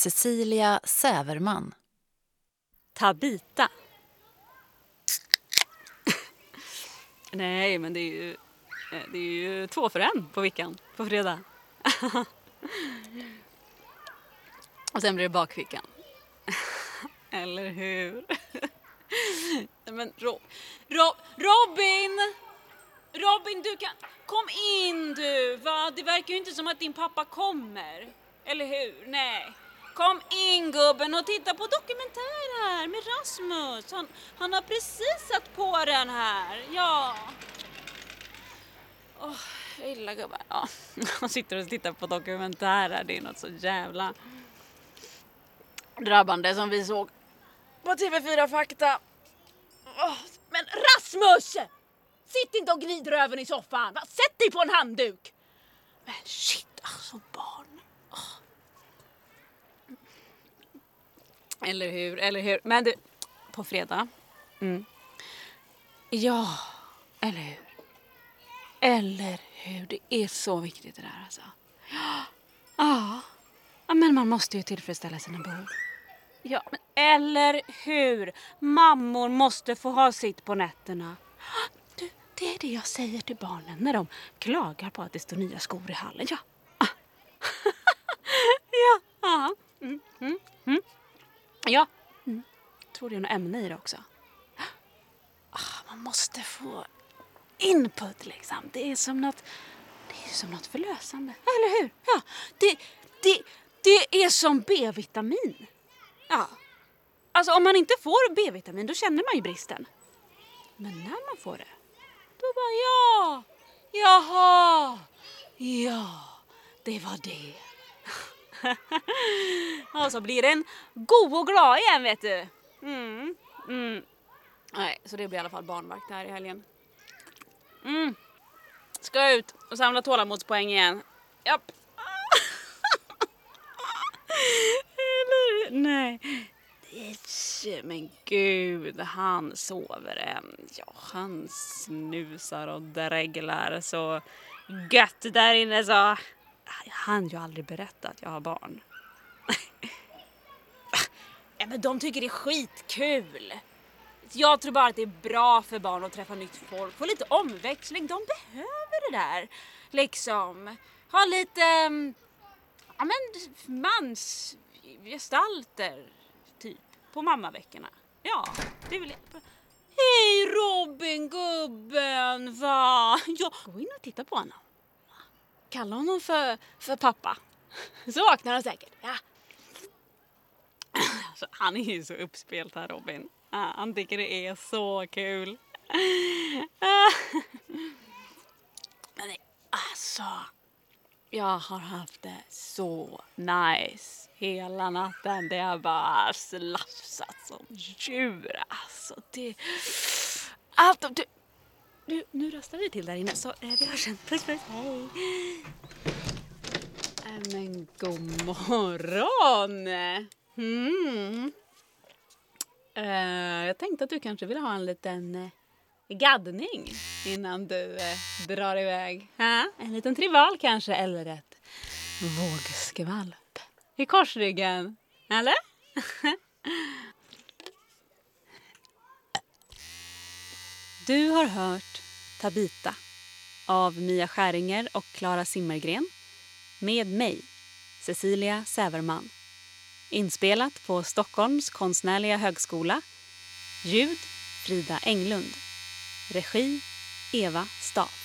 Cecilia Säverman. Tabita. Nej, men det är ju 2 för 1 på veckan, på fredag. Och sen blir det bakfickan. Eller hur? Men Robin! Robin, du kan... Kom in du, va? Det verkar ju inte som att din pappa kommer. Eller hur? Nej. Kom in gubben och titta på dokumentär här med Rasmus. Han har precis satt på den här. Ja. Jag gillar gubben. Ja. Han sitter och tittar på dokumentärer. Det är något så jävla drabbande som vi såg på TV4 Fakta. Men Rasmus! Sitt inte och gnid röven i soffan. Sätt dig på en handduk. Men shit, alltså barn. Eller hur? Men du, på fredag. Ja, eller hur? Eller hur? Det är så viktigt det där alltså. Ja, men man måste ju tillfredsställa sina behov. Ja, men eller hur? Mammor måste få ha sitt på nätterna. Du, det är det jag säger till barnen när de klagar på att det står nya skor i hallen. Ja. Ja. Ja. Tror det är något ämne i det också. Man måste få input liksom. Det är som något förlösande. Eller hur? Ja. Det är som B-vitamin. Ja. Alltså om man inte får B-vitamin då känner man ju bristen. Men när man får det då bara ja. Jaha. Ja. Det var det. Och så blir den god och glad igen, vet du. Nej, så det blir i alla fall barnvakt här i helgen. Ska jag ut och samla tålamodspoäng igen. Japp. Eller nej. Men gud, han sover än. Ja, han snusar och dreglar så gött där inne så. Jag hann ju aldrig berätta att jag har barn. Ja, men de tycker det är skitkul. Jag tror bara att det är bra för barn att träffa nytt folk. Få lite omväxling. De behöver det där. Liksom. Ha lite mansgestalter typ på mammaveckorna. Ja, det vill jag. Hej Robin, gubben, va? Ja, gå in och titta på honom. Kalla honom för pappa. Så vaknar han säkert. Ja. Alltså, han är ju så uppspelt här, Robin. Han tycker det är så kul. Men alltså, jag har haft det så nice hela natten. Det har bara slafsat som djur. Alltså, nu röstar vi till där inne så vi har känt. Puss. Hej. Men god morgon. Jag tänkte att du kanske vill ha en liten gaddning innan du drar iväg. En liten trival kanske, eller ett vågskvalp i korsryggen. Eller? Du har hört Tabita av Mia Skäringer och Clara Simmergren med mig, Cecilia Säverman. Inspelat på Stockholms konstnärliga högskola. Ljud Frida Englund. Regi Eva Staff.